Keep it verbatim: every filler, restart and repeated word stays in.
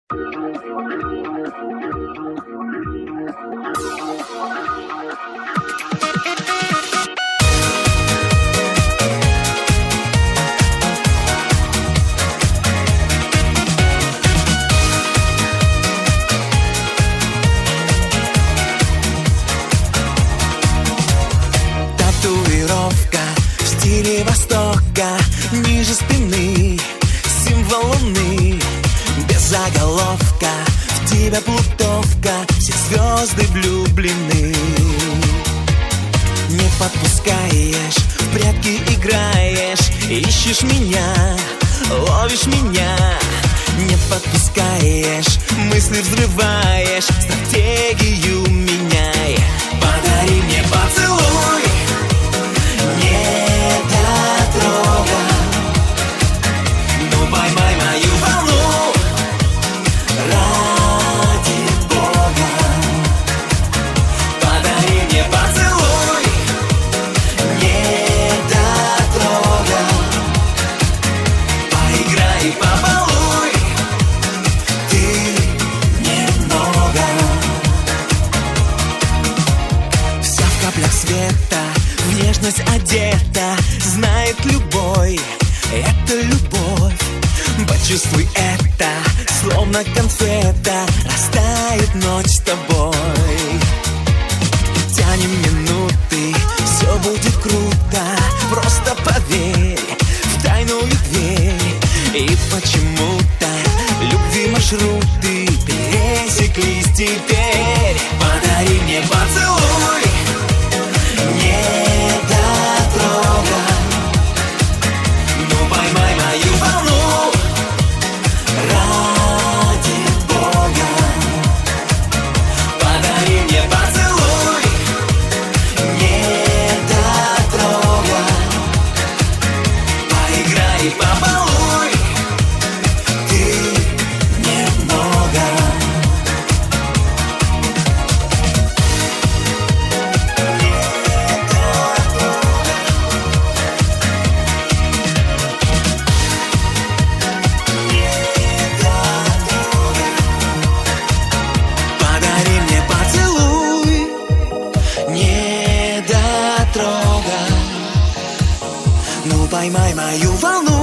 Татуировка в стиле Востока, ниже спины символ луны. Без заголовка, в тебя плутовка, все звезды влюблены. Не подпускаешь, в прятки играешь, ищешь меня, ловишь меня. Не подпускаешь, мысли взрываешь, стратегию меняй. Подари мне поцелуй, не дотрога. Ну поймай мою волну, ради Бога. Подари мне поцелуй, не дотрога. Поиграй и побалуй ты немного. Вся в каплях света, в нежность одета, знает любой, это любовь. Почувствуй это, словно конфета, растает ночь с тобой. Тянем минуты, все будет круто, просто поверь в тайную дверь. И почему-то любви маршруты пересеклись теперь. Подари мне поцелуй, не дотрога. Ну поймай мою волну, ради Бога. Подари мне поцелуй, не дотрога. Поиграй и побалуй ты немного. Подари мне поцелуй, не дотрога. Ну поймай мою волну,